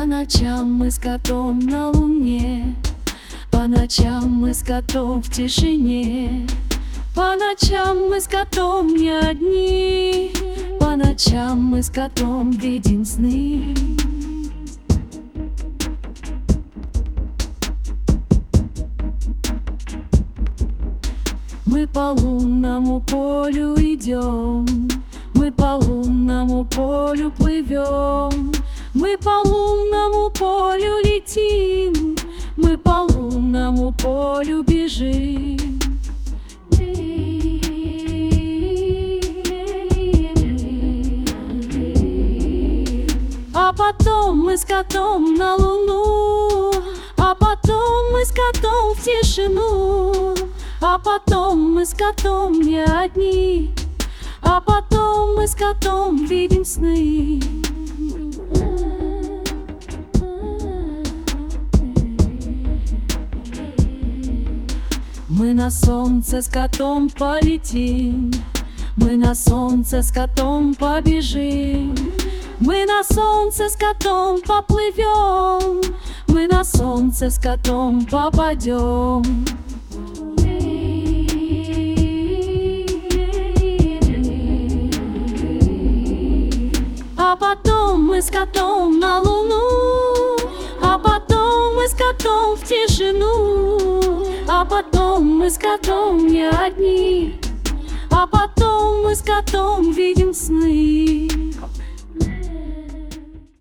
ночам мы с котом на луне, по ночам мы с котом в тишине, по ночам мы с котом не одни, по ночам мы с котом видим сны. Мы по лунному полю идем, мы по лунному полю плывем, мы по лунному полю летим, мы по лунному полю бежим. А потом мы с котом на луну, а потом мы с котом в тишину, а потом мы с котом не одни, а потом мы с котом видим сны. Мы на солнце с котом полетим, мы на солнце с котом побежим, мы на солнце с котом поплывем, мы на солнце с котом попадем. А потом мы с котом на луну, а потом мы с котом в тишину, а потом мы с котом не одни, а потом мы с котом видим сны.